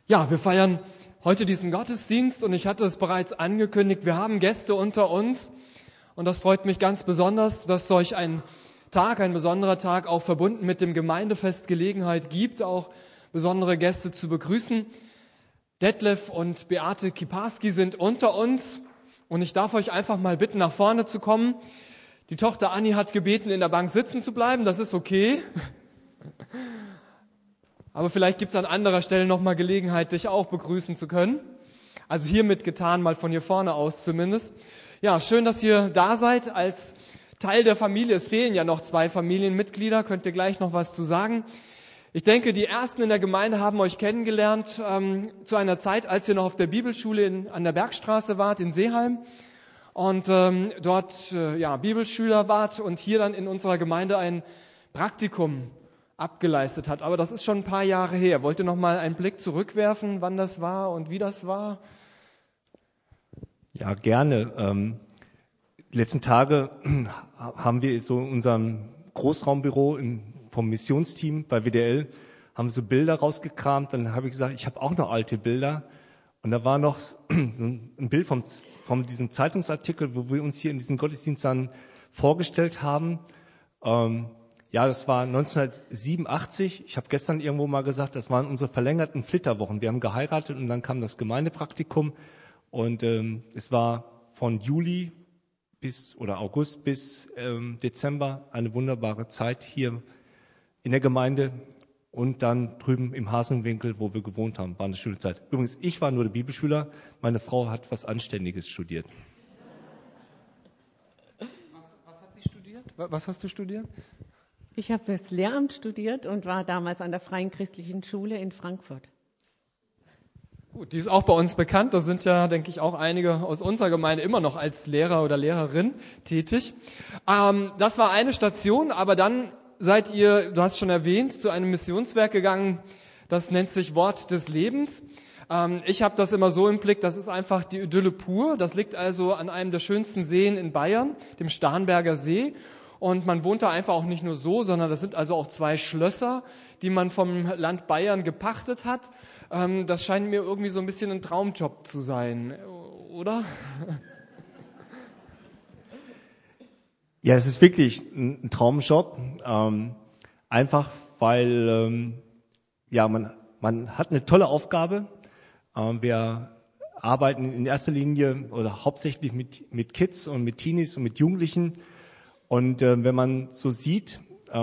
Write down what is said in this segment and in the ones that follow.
Ja, wir feiern heute diesen Gottesdienst und ich hatte es bereits angekündigt, wir haben Gäste unter uns und das freut mich ganz besonders, dass solch ein besonderer Tag auch verbunden mit dem Gemeindefest Gelegenheit gibt, auch besondere Gäste zu begrüßen. Detlef und Beate Kiparski sind unter uns und ich darf euch einfach mal bitten, nach vorne zu kommen. Die Tochter Anni hat gebeten, in der Bank sitzen zu bleiben, das ist okay. Aber vielleicht gibt es an anderer Stelle nochmal Gelegenheit, dich auch begrüßen zu können. Also hiermit getan, mal von hier vorne aus zumindest. Ja, schön, dass ihr da seid als Teil der Familie. Es fehlen ja noch 2 Familienmitglieder, könnt ihr gleich noch was zu sagen. Ich denke, die Ersten in der Gemeinde haben euch kennengelernt zu einer Zeit, als ihr noch auf der Bibelschule an der Bergstraße wart in Seeheim und dort Bibelschüler wart und hier dann in unserer Gemeinde ein Praktikum abgeleistet hat. Aber das ist schon ein paar Jahre her. Wollt ihr noch mal einen Blick zurückwerfen, wann das war und wie das war? Ja, gerne. Die letzten Tage haben wir so in unserem Großraumbüro vom Missionsteam bei WDL haben so Bilder rausgekramt. Dann habe ich gesagt, ich habe auch noch alte Bilder. Und da war noch ein Bild von diesem Zeitungsartikel, wo wir uns hier in diesem Gottesdienst dann vorgestellt haben. Ja, das war 1987. Ich habe gestern irgendwo mal gesagt, das waren unsere verlängerten Flitterwochen. Wir haben geheiratet und dann kam das Gemeindepraktikum. Und es war von Juli August bis Dezember eine wunderbare Zeit hier in der Gemeinde und dann drüben im Hasenwinkel, wo wir gewohnt haben, war eine schöne Zeit. Übrigens, ich war nur der Bibelschüler, meine Frau hat was Anständiges studiert. Was hat sie studiert? Was hast du studiert? Ich habe das Lehramt studiert und war damals an der Freien Christlichen Schule in Frankfurt. Gut, die ist auch bei uns bekannt. Da sind ja, denke ich, auch einige aus unserer Gemeinde immer noch als Lehrer oder Lehrerin tätig. Das war eine Station, aber dann seid ihr, du hast schon erwähnt, zu einem Missionswerk gegangen, das nennt sich Wort des Lebens. Ich habe das immer so im Blick, das ist einfach die Idylle pur. Das liegt also an einem der schönsten Seen in Bayern, dem Starnberger See. Und man wohnt da einfach auch nicht nur so, sondern das sind also auch 2 Schlösser, die man vom Land Bayern gepachtet hat. Das scheint mir irgendwie so ein bisschen ein Traumjob zu sein, oder? Ja, es ist wirklich ein Traumjob, einfach weil man hat eine tolle Aufgabe. Wir arbeiten in erster Linie oder hauptsächlich mit Kids und mit Teenies und mit Jugendlichen. Und wenn man so sieht,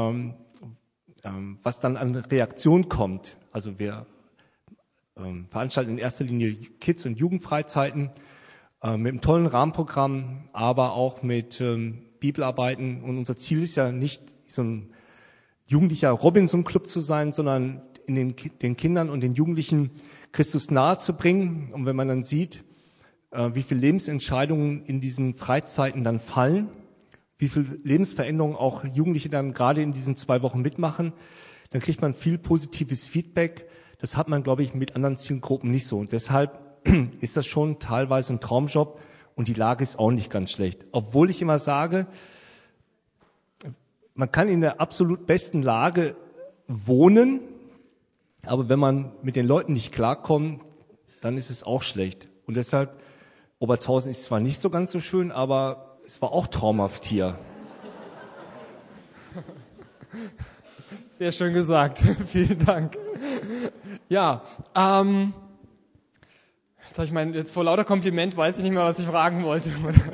was dann an Reaktion kommt, also wir veranstalten in erster Linie Kids- und Jugendfreizeiten mit einem tollen Rahmenprogramm, aber auch mit Bibelarbeiten. Und unser Ziel ist ja nicht, so ein jugendlicher Robinson-Club zu sein, sondern den Kindern und den Jugendlichen Christus nahe zu bringen. Und wenn man dann sieht, wie viele Lebensentscheidungen in diesen Freizeiten dann fallen, wie viel Lebensveränderungen auch Jugendliche dann gerade in diesen 2 Wochen mitmachen, dann kriegt man viel positives Feedback. Das hat man, glaube ich, mit anderen Zielgruppen nicht so. Und deshalb ist das schon teilweise ein Traumjob und die Lage ist auch nicht ganz schlecht. Obwohl ich immer sage, man kann in der absolut besten Lage wohnen, aber wenn man mit den Leuten nicht klarkommt, dann ist es auch schlecht. Und deshalb, Obertshausen ist zwar nicht so ganz so schön, aber es war auch traumhaft hier. Sehr schön gesagt. Vielen Dank. Ja, jetzt vor lauter Kompliment weiß ich nicht mehr, was ich fragen wollte.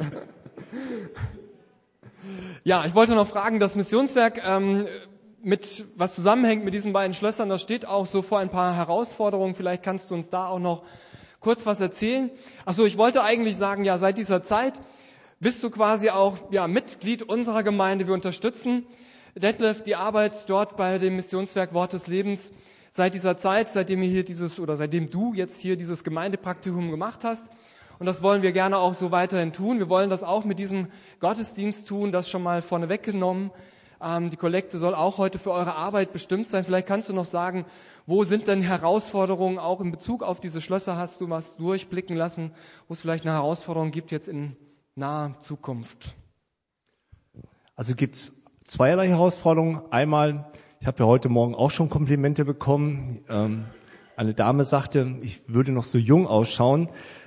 Ja, ich wollte noch fragen, das Missionswerk mit was zusammenhängt mit diesen beiden Schlössern, das steht auch so vor ein paar Herausforderungen. Vielleicht kannst du uns da auch noch kurz was erzählen. Achso, ich wollte eigentlich sagen, ja, seit dieser Zeit bist du quasi auch Mitglied unserer Gemeinde. Wir unterstützen, Detlef, die Arbeit dort bei dem Missionswerk Wort des Lebens seit dieser Zeit, seitdem du jetzt hier dieses Gemeindepraktikum gemacht hast. Und das wollen wir gerne auch so weiterhin tun. Wir wollen das auch mit diesem Gottesdienst tun, das schon mal vorneweg genommen. Die Kollekte soll auch heute für eure Arbeit bestimmt sein. Vielleicht kannst du noch sagen, wo sind denn Herausforderungen auch in Bezug auf diese Schlösser? Hast du was durchblicken lassen, wo es vielleicht eine Herausforderung gibt jetzt in naher Zukunft? Also gibt es zweierlei Herausforderungen. Einmal, ich habe ja heute Morgen auch schon Komplimente bekommen. eine Dame sagte, ich würde noch so jung ausschauen.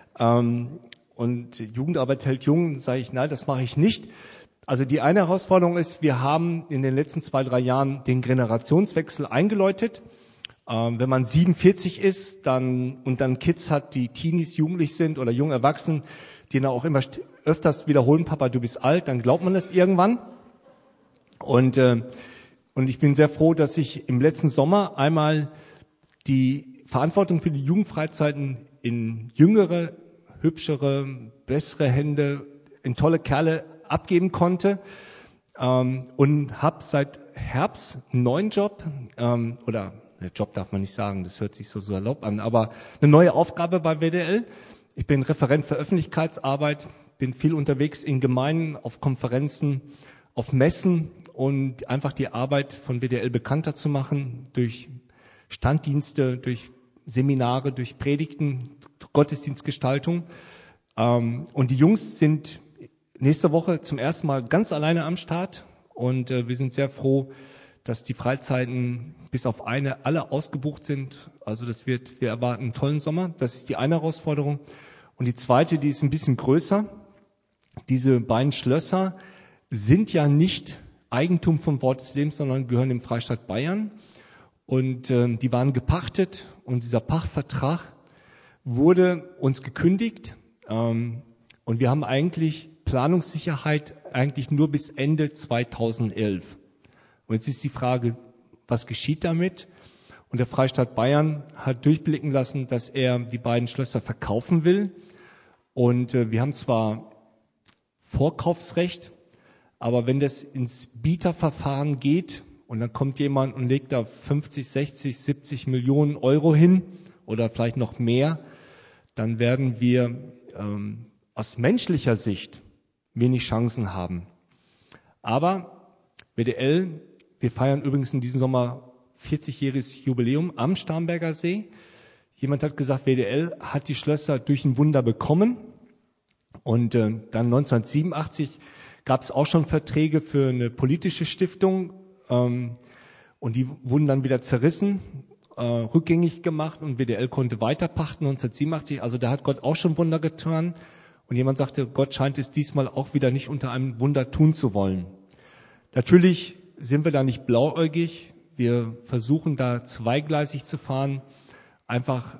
Und Jugendarbeit hält jung, sage ich, nein, das mache ich nicht. Also die eine Herausforderung ist, wir haben in den letzten 2-3 Jahren den Generationswechsel eingeläutet. Wenn man 47 ist und dann Kids hat, die Teenies, jugendlich sind oder jung erwachsen, die dann auch immer öfters wiederholen, Papa, du bist alt, dann glaubt man das irgendwann. Und ich bin sehr froh, dass ich im letzten Sommer einmal die Verantwortung für die Jugendfreizeiten in jüngere, hübschere, bessere Hände, in tolle Kerle abgeben konnte und habe seit Herbst einen neuen Job oder Job darf man nicht sagen, das hört sich so salopp an, aber eine neue Aufgabe bei WDL. Ich bin Referent für Öffentlichkeitsarbeit, bin viel unterwegs in Gemeinden, auf Konferenzen, auf Messen und einfach die Arbeit von WDL bekannter zu machen durch Standdienste, durch Seminare, durch Predigten, Gottesdienstgestaltung. Und die Jungs sind nächste Woche zum ersten Mal ganz alleine am Start und wir sind sehr froh, dass die Freizeiten bis auf eine alle ausgebucht sind. Also wir erwarten einen tollen Sommer. Das ist die eine Herausforderung. Und die zweite, die ist ein bisschen größer. Diese beiden Schlösser sind ja nicht Eigentum vom Wort des Lebens, sondern gehören dem Freistaat Bayern. Und die waren gepachtet und dieser Pachtvertrag wurde uns gekündigt. Und wir haben eigentlich Planungssicherheit eigentlich nur bis Ende 2011. Und jetzt ist die Frage, was geschieht damit? Und der Freistaat Bayern hat durchblicken lassen, dass er die beiden Schlösser verkaufen will. Und wir haben zwar Vorkaufsrecht, aber wenn das ins Bieterverfahren geht und dann kommt jemand und legt da 50, 60, 70 Millionen Euro hin oder vielleicht noch mehr, dann werden wir aus menschlicher Sicht wenig Chancen haben. Aber WDL, wir feiern übrigens in diesem Sommer 40-jähriges Jubiläum am Starnberger See. Jemand hat gesagt, WDL hat die Schlösser durch ein Wunder bekommen. Und dann 1987 gab es auch schon Verträge für eine politische Stiftung. Und die wurden dann wieder zerrissen, rückgängig gemacht und WDL konnte weiterpachten 1987. Also da hat Gott auch schon Wunder getan. Und jemand sagte, Gott scheint es diesmal auch wieder nicht unter einem Wunder tun zu wollen. Natürlich sind wir da nicht blauäugig. Wir versuchen da zweigleisig zu fahren, einfach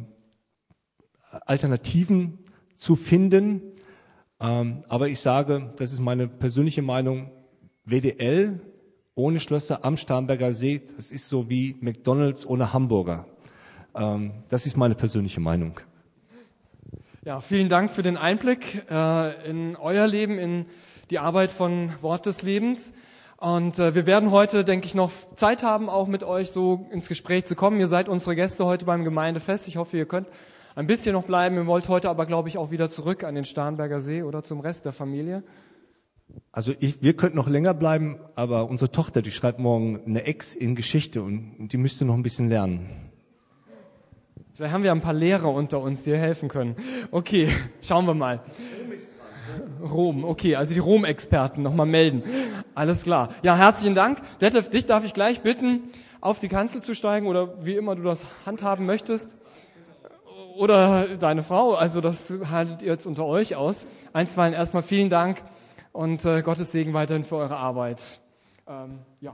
Alternativen zu finden. Aber ich sage, das ist meine persönliche Meinung, WDL ohne Schlösser am Starnberger See, das ist so wie McDonald's ohne Hamburger. Das ist meine persönliche Meinung. Ja, vielen Dank für den Einblick in euer Leben, in die Arbeit von Wort des Lebens. Und wir werden heute, denke ich, noch Zeit haben, auch mit euch so ins Gespräch zu kommen. Ihr seid unsere Gäste heute beim Gemeindefest. Ich hoffe, ihr könnt ein bisschen noch bleiben. Ihr wollt heute aber, glaube ich, auch wieder zurück an den Starnberger See oder zum Rest der Familie. Also wir könnten noch länger bleiben, aber unsere Tochter, die schreibt morgen eine Ex in Geschichte und die müsste noch ein bisschen lernen. Vielleicht haben wir ein paar Lehrer unter uns, die helfen können. Okay, schauen wir mal. Rom, okay, also die Rom-Experten nochmal melden. Alles klar. Ja, herzlichen Dank. Detlef, dich darf ich gleich bitten, auf die Kanzel zu steigen oder wie immer du das handhaben möchtest. Oder deine Frau, also das haltet ihr jetzt unter euch aus. Einstweilen erstmal vielen Dank und Gottes Segen weiterhin für eure Arbeit. Ja.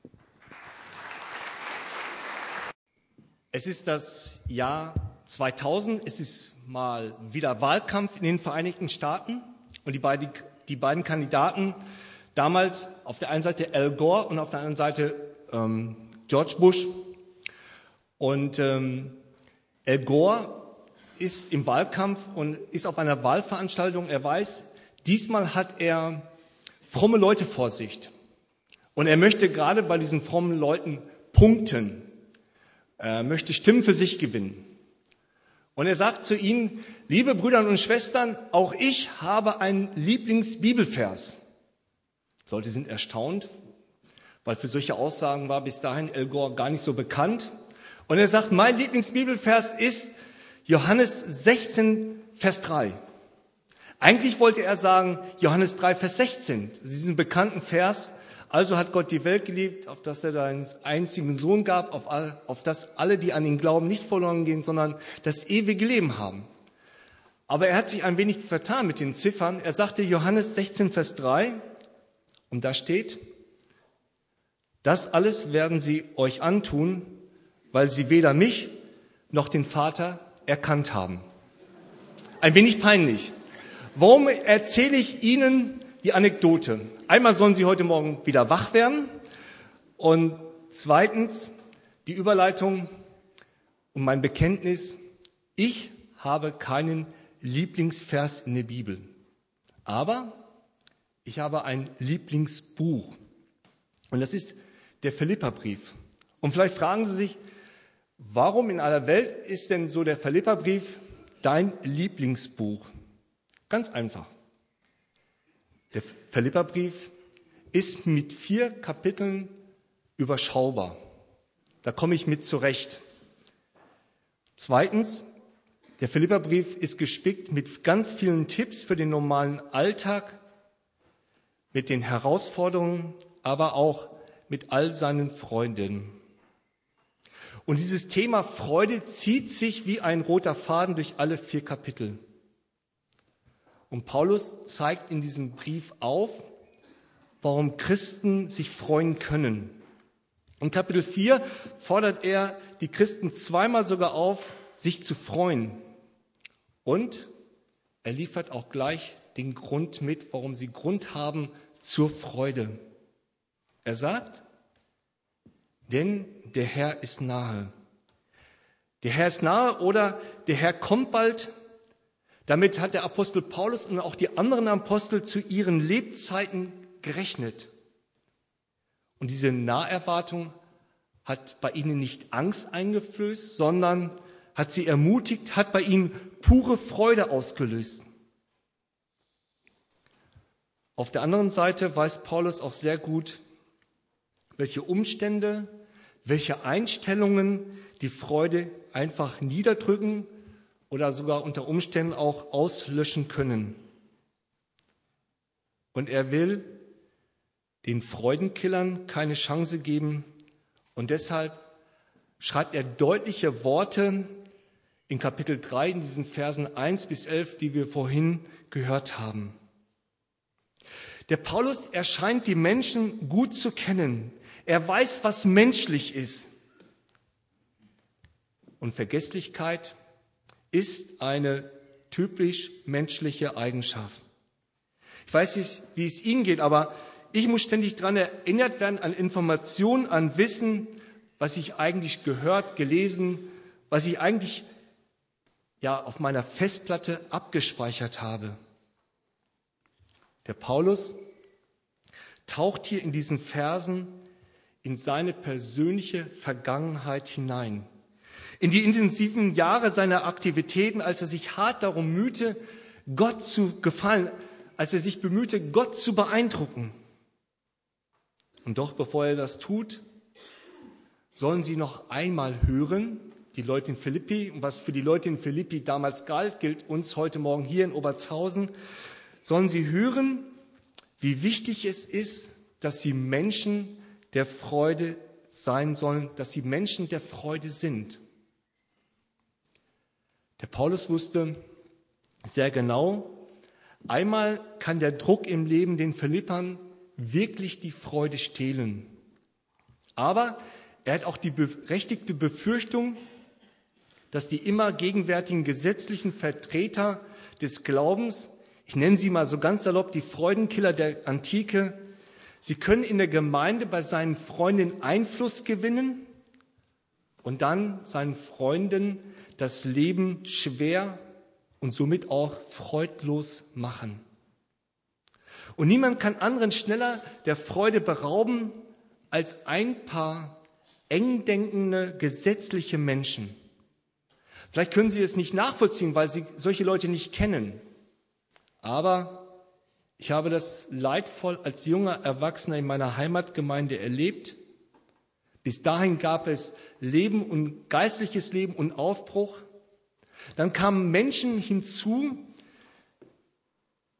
Es ist das Jahr 2000, es ist mal wieder Wahlkampf in den Vereinigten Staaten und die beiden Kandidaten, damals auf der einen Seite Al Gore und auf der anderen Seite George Bush. Und Al Gore ist im Wahlkampf und ist auf einer Wahlveranstaltung. Er weiß, diesmal hat er fromme Leute vor sich. Und er möchte gerade bei diesen frommen Leuten punkten. Er möchte Stimmen für sich gewinnen. Und er sagt zu ihnen, liebe Brüder und Schwestern, auch ich habe einen Lieblingsbibelvers. Die Leute sind erstaunt, weil für solche Aussagen war bis dahin Al Gore gar nicht so bekannt. Und er sagt, mein Lieblingsbibelvers ist Johannes 16, Vers 3. Eigentlich wollte er sagen Johannes 3, Vers 16, diesen bekannten Vers, Also hat Gott die Welt geliebt, auf dass er seinen einzigen Sohn gab, auf dass alle, die an ihn glauben, nicht verloren gehen, sondern das ewige Leben haben. Aber er hat sich ein wenig vertan mit den Ziffern. Er sagte Johannes 16, Vers 3, und da steht, das alles werden sie euch antun, weil sie weder mich noch den Vater erkannt haben. Ein wenig peinlich. Warum erzähle ich Ihnen die Anekdote? Einmal sollen Sie heute Morgen wieder wach werden und zweitens die Überleitung und mein Bekenntnis. Ich habe keinen Lieblingsvers in der Bibel, aber ich habe ein Lieblingsbuch und das ist der Philipperbrief. Und vielleicht fragen Sie sich, warum in aller Welt ist denn so der Philipperbrief dein Lieblingsbuch? Ganz einfach. Der Philipperbrief ist mit 4 Kapiteln überschaubar. Da komme ich mit zurecht. Zweitens, der Philipperbrief ist gespickt mit ganz vielen Tipps für den normalen Alltag, mit den Herausforderungen, aber auch mit all seinen Freunden. Und dieses Thema Freude zieht sich wie ein roter Faden durch alle 4 Kapitel. Und Paulus zeigt in diesem Brief auf, warum Christen sich freuen können. In Kapitel 4 fordert er die Christen zweimal sogar auf, sich zu freuen. Und er liefert auch gleich den Grund mit, warum sie Grund haben zur Freude. Er sagt, denn der Herr ist nahe. Der Herr ist nahe oder der Herr kommt bald. Damit hat der Apostel Paulus und auch die anderen Apostel zu ihren Lebzeiten gerechnet. Und diese Naherwartung hat bei ihnen nicht Angst eingeflößt, sondern hat sie ermutigt, hat bei ihnen pure Freude ausgelöst. Auf der anderen Seite weiß Paulus auch sehr gut, welche Umstände, welche Einstellungen die Freude einfach niederdrücken oder sogar unter Umständen auch auslöschen können. Und er will den Freudenkillern keine Chance geben und deshalb schreibt er deutliche Worte in Kapitel 3, in diesen Versen 1 bis 11, die wir vorhin gehört haben. Der Paulus, er scheint die Menschen gut zu kennen. Er weiß, was menschlich ist. Und Vergesslichkeit ist eine typisch menschliche Eigenschaft. Ich weiß nicht, wie es Ihnen geht, aber ich muss ständig daran erinnert werden an Informationen, an Wissen, was ich eigentlich gehört, gelesen, was ich eigentlich auf meiner Festplatte abgespeichert habe. Der Paulus taucht hier in diesen Versen in seine persönliche Vergangenheit hinein. In die intensiven Jahre seiner Aktivitäten, als er sich hart darum mühte, Gott zu gefallen, als er sich bemühte, Gott zu beeindrucken. Und doch, bevor er das tut, sollen sie noch einmal hören, die Leute in Philippi, und was für die Leute in Philippi damals galt, gilt uns heute Morgen hier in Obertshausen, sollen sie hören, wie wichtig es ist, dass sie Menschen der Freude sein sollen, dass sie Menschen der Freude sind. Der Paulus wusste sehr genau, einmal kann der Druck im Leben den Philippern wirklich die Freude stehlen. Aber er hat auch die berechtigte Befürchtung, dass die immer gegenwärtigen gesetzlichen Vertreter des Glaubens, ich nenne sie mal so ganz salopp die Freudenkiller der Antike, sie können in der Gemeinde bei seinen Freunden Einfluss gewinnen und dann seinen Freunden das Leben schwer und somit auch freudlos machen. Und niemand kann anderen schneller der Freude berauben als ein paar eng denkende, gesetzliche Menschen. Vielleicht können Sie es nicht nachvollziehen, weil Sie solche Leute nicht kennen. Aber ich habe das leidvoll als junger Erwachsener in meiner Heimatgemeinde erlebt. Bis dahin gab es Leben und geistliches Leben und Aufbruch. Dann kamen Menschen hinzu,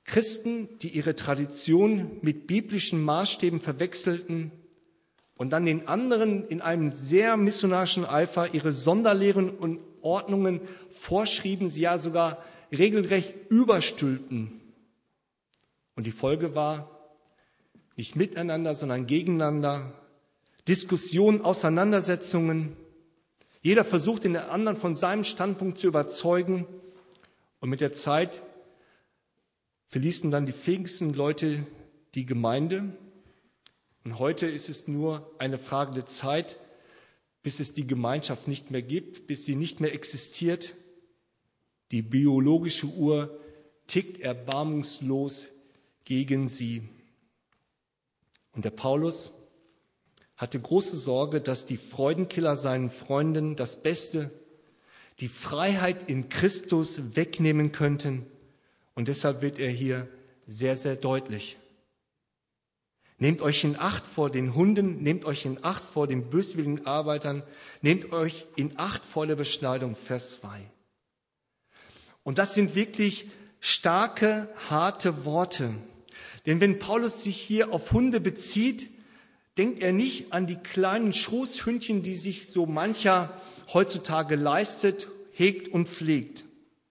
Christen, die ihre Tradition mit biblischen Maßstäben verwechselten und dann den anderen in einem sehr missionarischen Eifer ihre Sonderlehren und Ordnungen vorschrieben, sie ja sogar regelrecht überstülpten. Und die Folge war nicht miteinander, sondern gegeneinander, Diskussionen, Auseinandersetzungen. Jeder versucht, den anderen von seinem Standpunkt zu überzeugen. Und mit der Zeit verließen dann die fähigsten Leute die Gemeinde. Und heute ist es nur eine Frage der Zeit, bis es die Gemeinschaft nicht mehr gibt, bis sie nicht mehr existiert. Die biologische Uhr tickt erbarmungslos gegen sie. Und der Paulus hatte große Sorge, dass die Freudenkiller seinen Freunden das Beste, die Freiheit in Christus wegnehmen könnten. Und deshalb wird er hier sehr, sehr deutlich. Nehmt euch in Acht vor den Hunden, nehmt euch in Acht vor den böswilligen Arbeitern, nehmt euch in Acht vor der Beschneidung, Vers 2. Und das sind wirklich starke, harte Worte. Denn wenn Paulus sich hier auf Hunde bezieht, denkt er nicht an die kleinen Schoßhündchen, die sich so mancher heutzutage leistet, hegt und pflegt.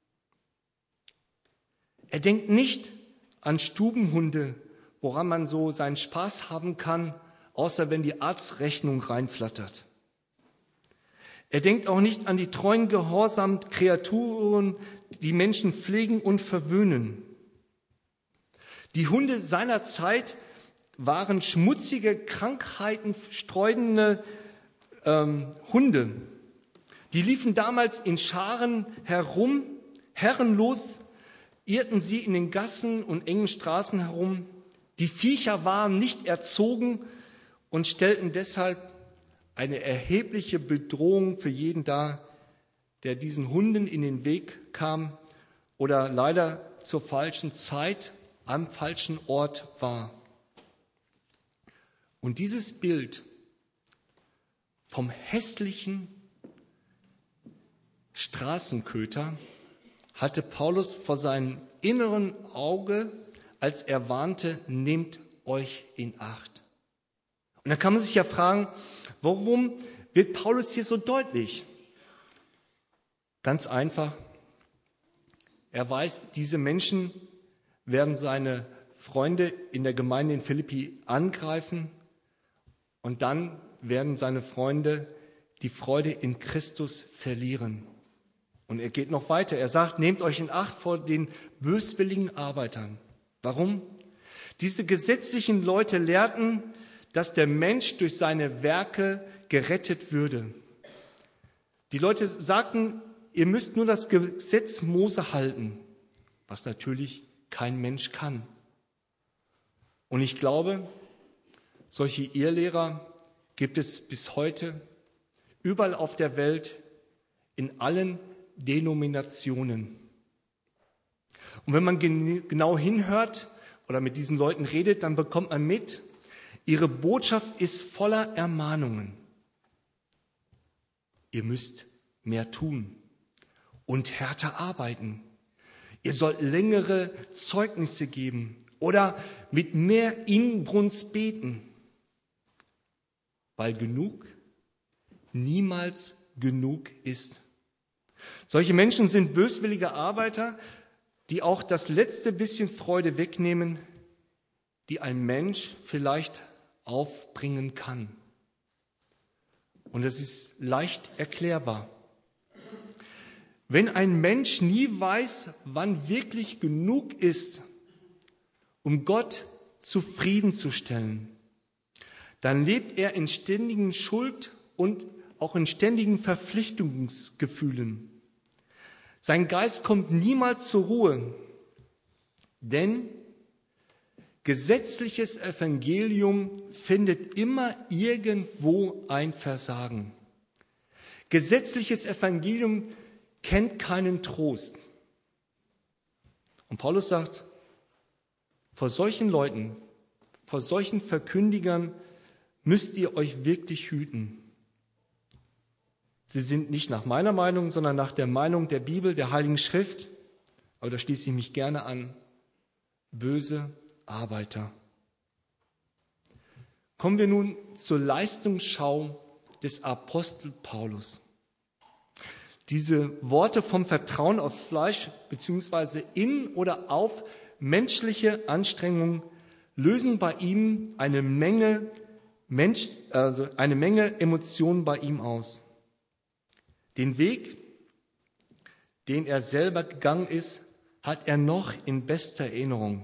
Er denkt nicht an Stubenhunde, woran man so seinen Spaß haben kann, außer wenn die Arztrechnung reinflattert. Er denkt auch nicht an die treuen, gehorsamen Kreaturen, die Menschen pflegen und verwöhnen. Die Hunde seiner Zeit waren schmutzige, Krankheiten streunende Hunde. Die liefen damals in Scharen herum, herrenlos, irrten sie in den Gassen und engen Straßen herum. Die Viecher waren nicht erzogen und stellten deshalb eine erhebliche Bedrohung für jeden dar, der diesen Hunden in den Weg kam oder leider zur falschen Zeit am falschen Ort war. Und dieses Bild vom hässlichen Straßenköter hatte Paulus vor seinem inneren Auge, als er warnte, nehmt euch in Acht. Und da kann man sich ja fragen, warum wird Paulus hier so deutlich? Ganz einfach, er weiß, diese Menschen werden seine Freunde in der Gemeinde in Philippi angreifen und dann werden seine Freunde die Freude in Christus verlieren. Und er geht noch weiter. Er sagt, nehmt euch in Acht vor den böswilligen Arbeitern. Warum? Diese gesetzlichen Leute lehrten, dass der Mensch durch seine Werke gerettet würde. Die Leute sagten, ihr müsst nur das Gesetz Mose halten, was natürlich kein Mensch kann. Und ich glaube, solche Irrlehrer gibt es bis heute überall auf der Welt, in allen Denominationen. Und wenn man genau hinhört oder mit diesen Leuten redet, dann bekommt man mit, ihre Botschaft ist voller Ermahnungen. Ihr müsst mehr tun und härter arbeiten. Ihr sollt längere Zeugnisse geben oder mit mehr Inbrunst beten, weil genug niemals genug ist. Solche Menschen sind böswillige Arbeiter, die auch das letzte bisschen Freude wegnehmen, die ein Mensch vielleicht aufbringen kann. Und es ist leicht erklärbar. Wenn ein Mensch nie weiß, wann wirklich genug ist, um Gott zufriedenzustellen, dann lebt er in ständigen Schuld und auch in ständigen Verpflichtungsgefühlen. Sein Geist kommt niemals zur Ruhe, denn gesetzliches Evangelium findet immer irgendwo ein Versagen. Gesetzliches Evangelium kennt keinen Trost. Und Paulus sagt, vor solchen Leuten, vor solchen Verkündigern müsst ihr euch wirklich hüten. Sie sind nicht nach meiner Meinung, sondern nach der Meinung der Bibel, der Heiligen Schrift, aber da schließe ich mich gerne an, böse Arbeiter. Kommen wir nun zur Leistungsschau des Apostel Paulus. Diese Worte vom Vertrauen aufs Fleisch bzw. in oder auf menschliche Anstrengungen lösen bei ihm eine Menge Emotionen bei ihm aus. Den Weg, den er selber gegangen ist, hat er noch in bester Erinnerung.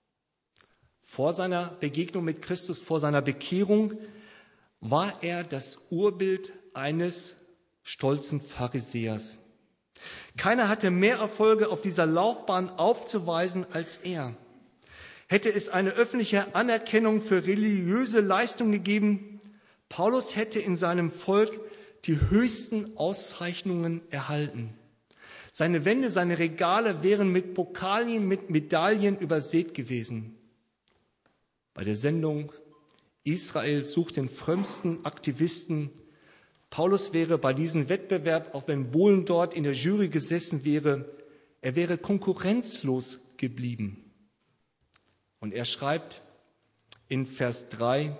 Vor seiner Begegnung mit Christus, vor seiner Bekehrung, war er das Urbild eines stolzen Pharisäers. Keiner hatte mehr Erfolge auf dieser Laufbahn aufzuweisen als er. Hätte es eine öffentliche Anerkennung für religiöse Leistung gegeben, Paulus hätte in seinem Volk die höchsten Auszeichnungen erhalten. Seine Wände, seine Regale wären mit Pokalien, mit Medaillen übersät gewesen. Bei der Sendung Israel sucht den frömmsten Aktivisten. Paulus wäre bei diesem Wettbewerb, auch wenn Bohlen dort in der Jury gesessen wäre, er wäre konkurrenzlos geblieben. Und er schreibt in Vers 3,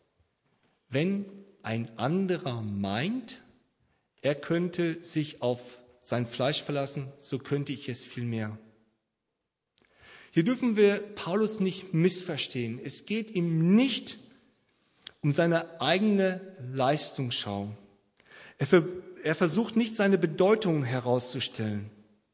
wenn ein anderer meint, er könnte sich auf sein Fleisch verlassen, so könnte ich es vielmehr. Hier dürfen wir Paulus nicht missverstehen. Es geht ihm nicht um seine eigene Leistungsschau. Er versucht nicht, seine Bedeutung herauszustellen.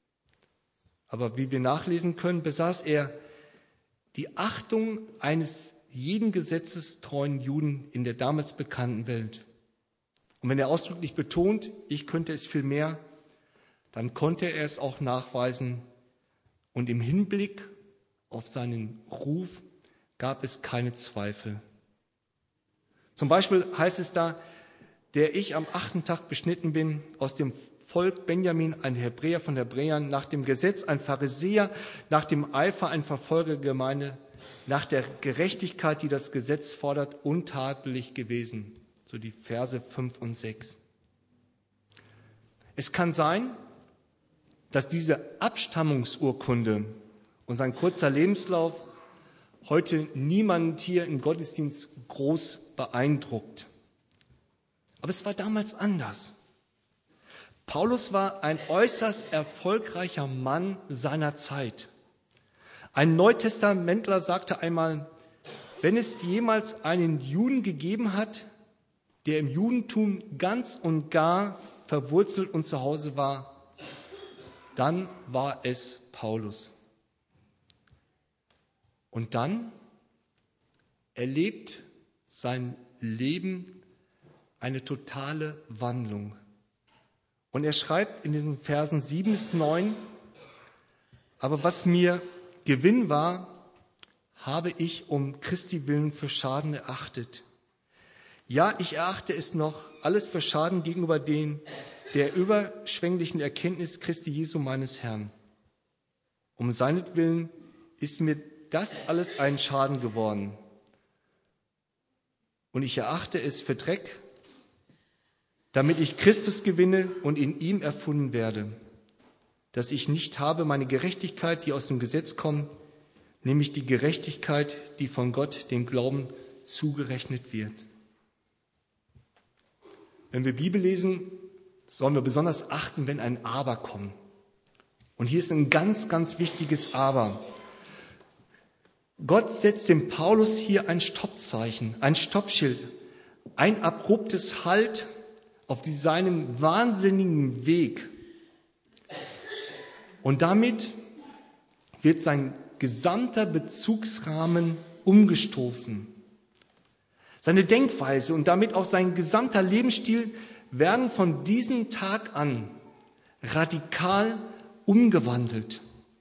Aber wie wir nachlesen können, besaß er die Achtung eines jeden gesetzestreuen Juden in der damals bekannten Welt. Und wenn er ausdrücklich betont, ich könnte es viel mehr, dann konnte er es auch nachweisen. Und im Hinblick auf seinen Ruf gab es keine Zweifel. Zum Beispiel heißt es da, der ich am 8. Tag beschnitten bin, aus dem Volk Benjamin, ein Hebräer von Hebräern, nach dem Gesetz ein Pharisäer, nach dem Eifer ein Verfolger der Gemeinde, nach der Gerechtigkeit, die das Gesetz fordert, untadelig gewesen. So die Verse 5 und 6. Es kann sein, dass diese Abstammungsurkunde und sein kurzer Lebenslauf heute niemand hier im Gottesdienst groß beeindruckt. Aber es war damals anders. Paulus war ein äußerst erfolgreicher Mann seiner Zeit. Ein Neutestamentler sagte einmal, wenn es jemals einen Juden gegeben hat, der im Judentum ganz und gar verwurzelt und zu Hause war, dann war es Paulus. Und dann erlebt sein Leben eine totale Wandlung. Und er schreibt in den Versen 7 bis 9, aber was mir Gewinn war, habe ich um Christi willen für Schaden erachtet. Ja, ich erachte es noch alles für Schaden gegenüber der überschwänglichen Erkenntnis Christi Jesu meines Herrn. Um seinetwillen ist mir das alles ein Schaden geworden. Und ich erachte es für Dreck, damit ich Christus gewinne und in ihm erfunden werde, dass ich nicht habe meine Gerechtigkeit, die aus dem Gesetz kommt, nämlich die Gerechtigkeit, die von Gott dem Glauben zugerechnet wird. Wenn wir Bibel lesen, sollen wir besonders achten, wenn ein Aber kommt. Und hier ist ein ganz, ganz wichtiges Aber. Gott setzt dem Paulus hier ein Stoppzeichen, ein Stoppschild, ein abruptes Halt auf seinem wahnsinnigen Weg. Und damit wird sein gesamter Bezugsrahmen umgestoßen. Seine Denkweise und damit auch sein gesamter Lebensstil werden von diesem Tag an radikal umgewandelt.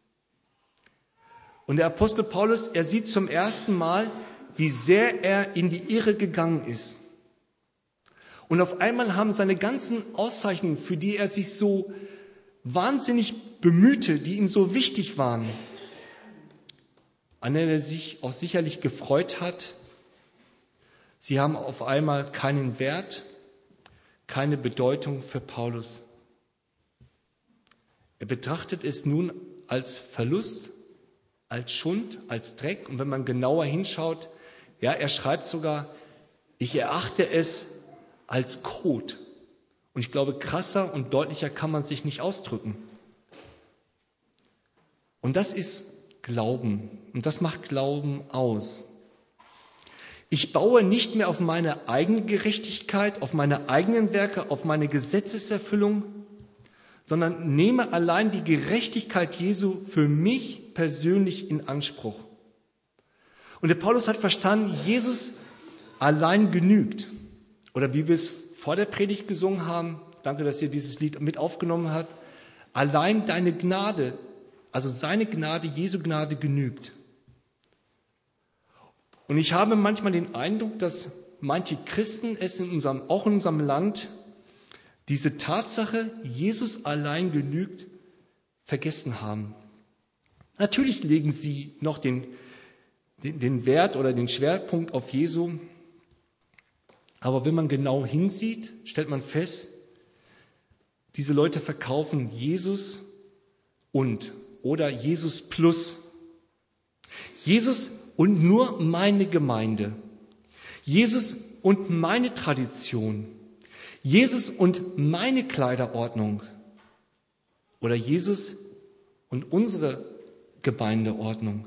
Und der Apostel Paulus, er sieht zum ersten Mal, wie sehr er in die Irre gegangen ist. Und auf einmal haben seine ganzen Auszeichnungen, für die er sich so wahnsinnig bemühte, die ihm so wichtig waren, an denen er sich auch sicherlich gefreut hat, sie haben auf einmal keinen Wert, keine Bedeutung für Paulus. Er betrachtet es nun als Verlust, als Schund, als Dreck. Und wenn man genauer hinschaut, ja, er schreibt sogar, ich erachte es als Kot. Und ich glaube, krasser und deutlicher kann man sich nicht ausdrücken. Und das ist Glauben. Und das macht Glauben aus. Ich baue nicht mehr auf meine eigene Gerechtigkeit, auf meine eigenen Werke, auf meine Gesetzeserfüllung, sondern nehme allein die Gerechtigkeit Jesu für mich persönlich in Anspruch. Und der Paulus hat verstanden, Jesus allein genügt. Oder wie wir es vor der Predigt gesungen haben, danke, dass ihr dieses Lied mit aufgenommen habt, allein deine Gnade, also seine Gnade, Jesu Gnade genügt. Und ich habe manchmal den Eindruck, dass manche Christen es auch in unserem Land diese Tatsache, Jesus allein genügt, vergessen haben. Natürlich legen sie noch den Wert oder den Schwerpunkt auf Jesu, aber wenn man genau hinsieht, stellt man fest, diese Leute verkaufen Jesus oder Jesus plus. Jesus und nur meine Gemeinde. Jesus und meine Tradition. Jesus und meine Kleiderordnung. Oder Jesus und unsere Gemeindeordnung.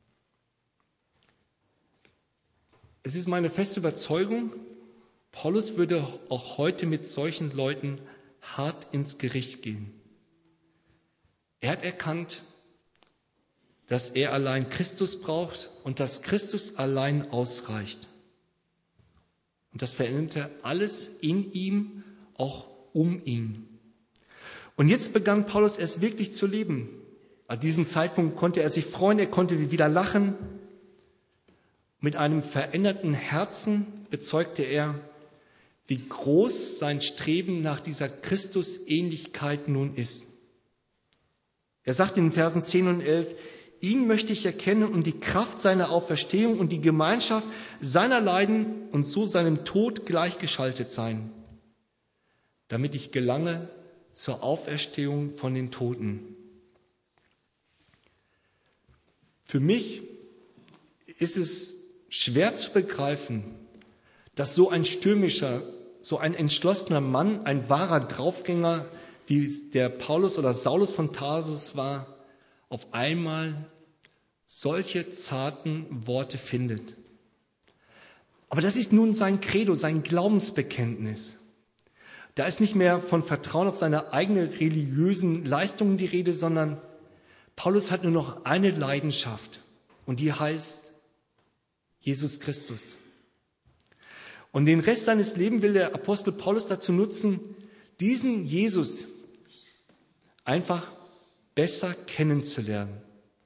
Es ist meine feste Überzeugung, Paulus würde auch heute mit solchen Leuten hart ins Gericht gehen. Er hat erkannt, dass er allein Christus braucht und dass Christus allein ausreicht. Und das veränderte alles in ihm, auch um ihn. Und jetzt begann Paulus erst wirklich zu leben. An diesem Zeitpunkt konnte er sich freuen, er konnte wieder lachen. Mit einem veränderten Herzen bezeugte er, wie groß sein Streben nach dieser Christusähnlichkeit nun ist. Er sagt in den Versen 10 und 11, ihn möchte ich erkennen und die Kraft seiner Auferstehung und die Gemeinschaft seiner Leiden und so seinem Tod gleichgeschaltet sein, damit ich gelange zur Auferstehung von den Toten. Für mich ist es schwer zu begreifen, dass so ein stürmischer, so ein entschlossener Mann, ein wahrer Draufgänger, wie der Paulus oder Saulus von Tarsus war, auf einmal solche zarten Worte findet. Aber das ist nun sein Credo, sein Glaubensbekenntnis. Da ist nicht mehr von Vertrauen auf seine eigenen religiösen Leistungen die Rede, sondern Paulus hat nur noch eine Leidenschaft und die heißt Jesus Christus. Und den Rest seines Lebens will der Apostel Paulus dazu nutzen, diesen Jesus einfach besser kennenzulernen.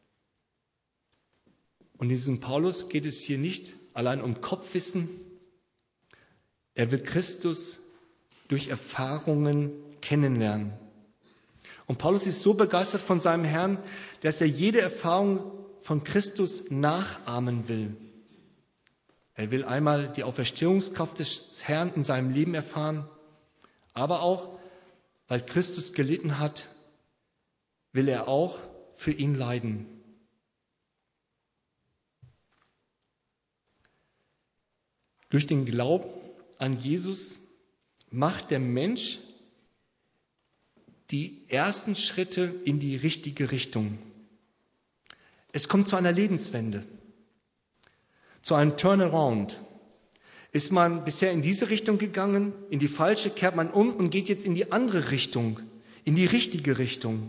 Und diesem Paulus geht es hier nicht allein um Kopfwissen. Er will Christus durch Erfahrungen kennenlernen. Und Paulus ist so begeistert von seinem Herrn, dass er jede Erfahrung von Christus nachahmen will. Er will einmal die Auferstehungskraft des Herrn in seinem Leben erfahren, aber auch, weil Christus gelitten hat, will er auch für ihn leiden. Durch den Glauben an Jesus macht der Mensch die ersten Schritte in die richtige Richtung. Es kommt zu einer Lebenswende, zu einem Turnaround. Ist man bisher in diese Richtung gegangen, in die falsche, kehrt man um und geht jetzt in die andere Richtung, in die richtige Richtung.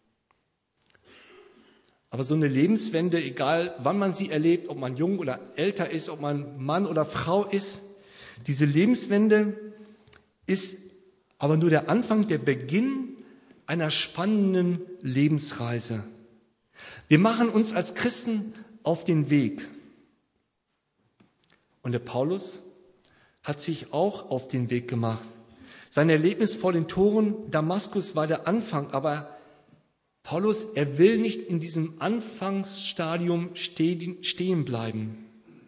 Aber so eine Lebenswende, egal wann man sie erlebt, ob man jung oder älter ist, ob man Mann oder Frau ist, diese Lebenswende ist aber nur der Anfang, der Beginn einer spannenden Lebensreise. Wir machen uns als Christen auf den Weg. Und der Paulus hat sich auch auf den Weg gemacht. Sein Erlebnis vor den Toren Damaskus war der Anfang, aber Paulus, er will nicht in diesem Anfangsstadium stehen bleiben.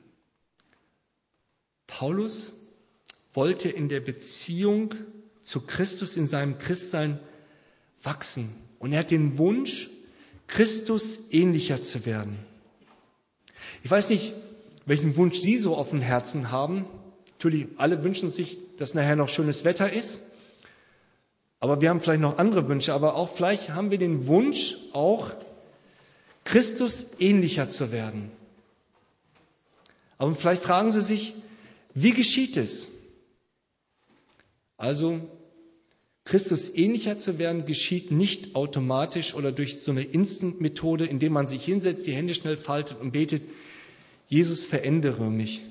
Paulus wollte in der Beziehung zu Christus in seinem Christsein wachsen. Und er hat den Wunsch, Christus ähnlicher zu werden. Ich weiß nicht, welchen Wunsch Sie so auf dem Herzen haben. Natürlich, alle wünschen sich, dass nachher noch schönes Wetter ist. Aber wir haben vielleicht noch andere Wünsche. Aber auch vielleicht haben wir den Wunsch, auch Christus ähnlicher zu werden. Aber vielleicht fragen Sie sich, wie geschieht es? Also, Christus ähnlicher zu werden, geschieht nicht automatisch oder durch so eine Instant-Methode, indem man sich hinsetzt, die Hände schnell faltet und betet, Jesus, verändere mich.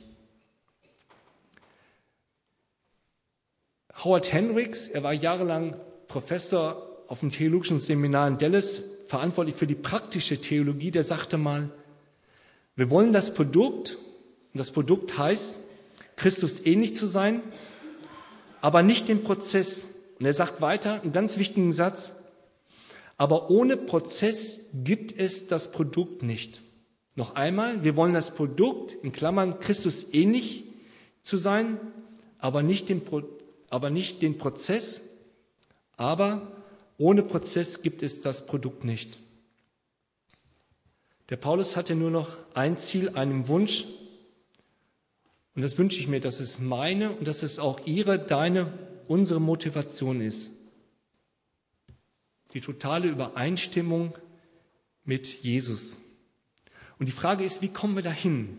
Howard Hendricks, er war jahrelang Professor auf dem Theologischen Seminar in Dallas, verantwortlich für die praktische Theologie, der sagte mal, wir wollen das Produkt, und das Produkt heißt, Christus ähnlich zu sein, aber nicht den Prozess. Und er sagt weiter, einen ganz wichtigen Satz, aber ohne Prozess gibt es das Produkt nicht. Noch einmal, wir wollen das Produkt, in Klammern, Christus ähnlich zu sein, aber nicht den Prozess, aber ohne Prozess gibt es das Produkt nicht. Der Paulus hatte nur noch ein Ziel, einen Wunsch, und das wünsche ich mir, dass es meine und dass es auch Ihre, deine, unsere Motivation ist. Die totale Übereinstimmung mit Jesus. Und die Frage ist, wie kommen wir dahin?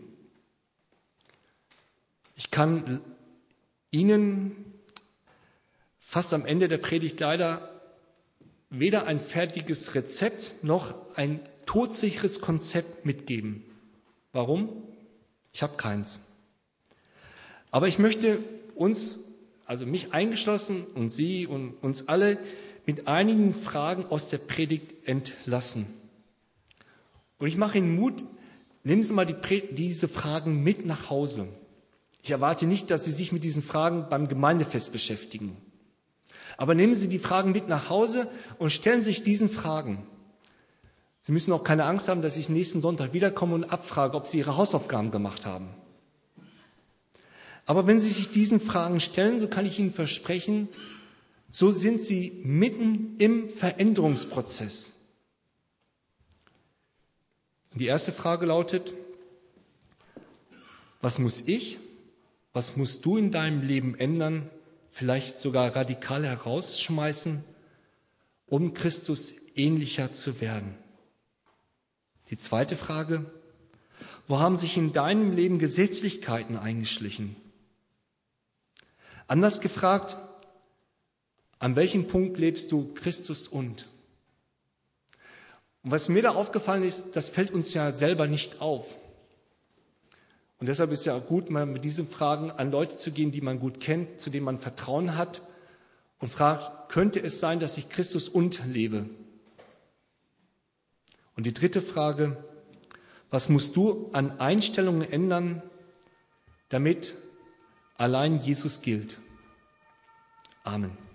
Ich kann Ihnen fast am Ende der Predigt leider weder ein fertiges Rezept noch ein todsicheres Konzept mitgeben. Warum? Ich habe keins. Aber ich möchte uns, also mich eingeschlossen und Sie und uns alle, mit einigen Fragen aus der Predigt entlassen. Und ich mache Ihnen Mut, nehmen Sie mal diese Fragen mit nach Hause. Ich erwarte nicht, dass Sie sich mit diesen Fragen beim Gemeindefest beschäftigen. Aber nehmen Sie die Fragen mit nach Hause und stellen sich diesen Fragen. Sie müssen auch keine Angst haben, dass ich nächsten Sonntag wiederkomme und abfrage, ob Sie Ihre Hausaufgaben gemacht haben. Aber wenn Sie sich diesen Fragen stellen, so kann ich Ihnen versprechen, so sind Sie mitten im Veränderungsprozess. Und die erste Frage lautet, was muss ich, was musst du in deinem Leben ändern, vielleicht sogar radikal herausschmeißen, um Christus ähnlicher zu werden? Die zweite Frage, wo haben sich in deinem Leben Gesetzlichkeiten eingeschlichen? Anders gefragt, an welchem Punkt lebst du Christus und? Und was mir da aufgefallen ist, das fällt uns ja selber nicht auf. Und deshalb ist ja auch gut, mal mit diesen Fragen an Leute zu gehen, die man gut kennt, zu denen man Vertrauen hat und fragt, könnte es sein, dass ich Christus und lebe? Und die dritte Frage, was musst du an Einstellungen ändern, damit allein Jesus gilt? Amen.